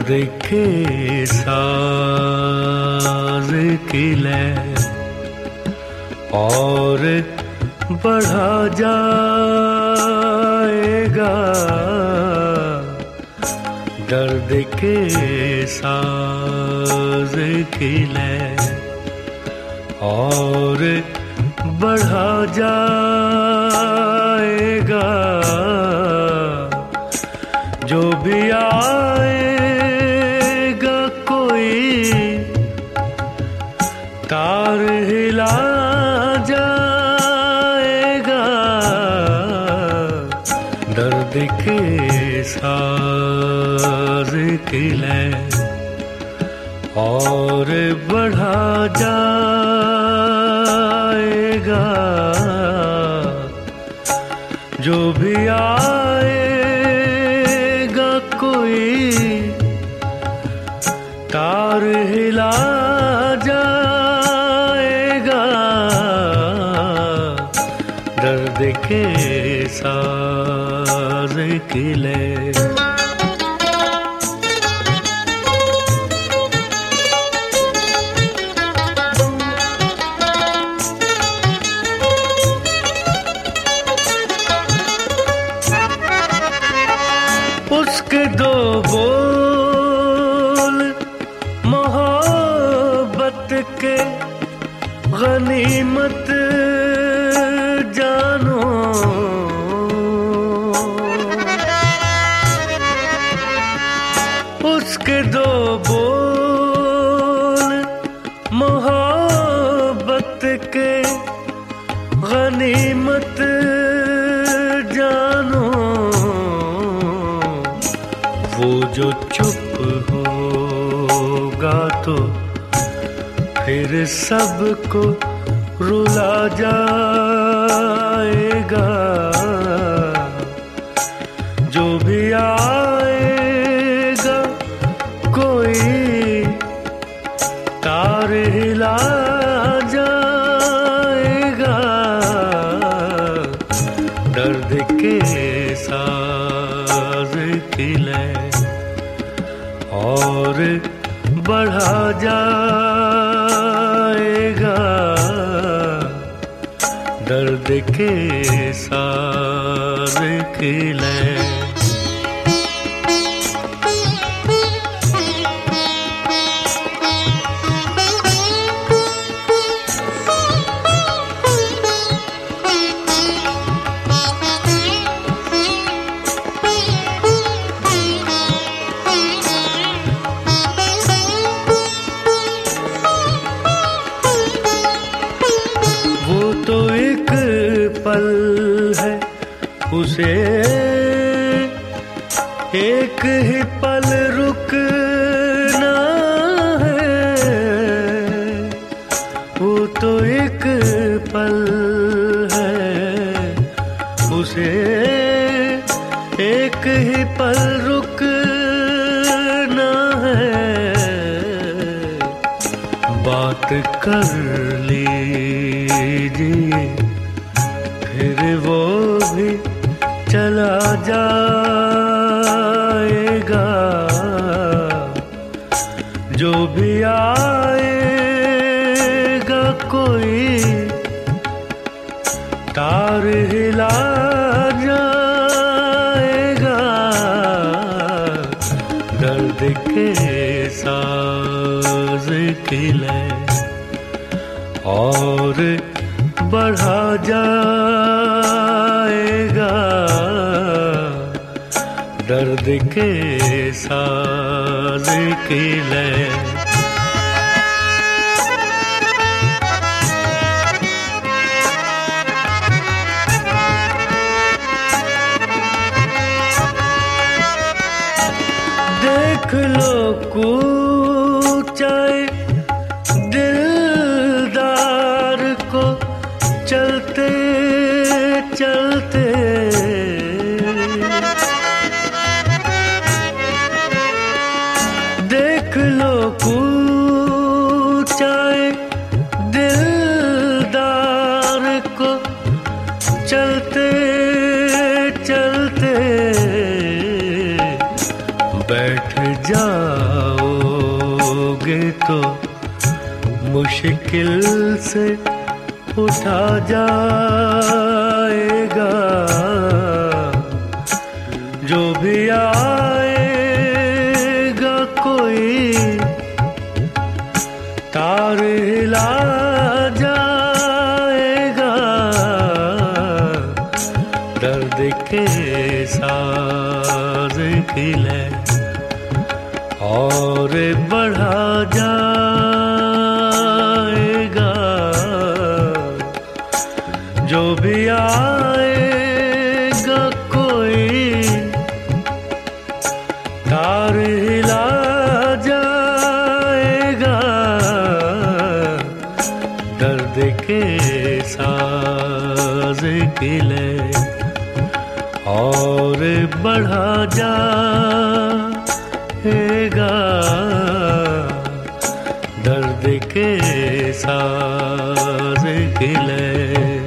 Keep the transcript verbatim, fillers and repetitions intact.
दर्द के साज की लय और बढ़ा जाएगा। दर्द के साज की लय और बढ़ा जाएगा। जो भी आएगा कोई तार हिला जाएगा। दर्द के साज की लय और बढ़ा जाएगा। जो भी आएगा कोई तार हिला जाएगा। दर्द के साज की लय उसके दो बोल मोहब्बत के गनीमत जानो। उसके दो बोल मोहब्बत के गनीमत जानो। वो जो चुप होगा तो फिर सबको रुला जाएगा। जो भी आएगा कोई तार हिला जाएगा। दर्द के साज की लय और बढ़ा जाएगा। दर्द के साज की लय तो एक पल है उसे एक ही पल रुकना है। वो तो एक पल है उसे एक ही पल रुकना है। बात कर लीजिए फिर वो भी चला जाएगा। जो भी आएगा कोई तार हिला जाएगा। दर्द के साज की लय और बढ़ा जाएगा। दर्द के साज की लय देख लो कूचाए दिलदार को चलते चलते। देख लो कूचाए दिलदार को चलते चलते। बैठ जा तो मुश्किल से उठा जाएगा। जो भी आएगा कोई तार हिला जाएगा। दर्द के साज खिले और बढ़ा जाएगा। जो भी आएगा कोई तार हिला जाएगा। दर्द के साज खिले और बढ़ा जाएगा। दर्द के साज खिले।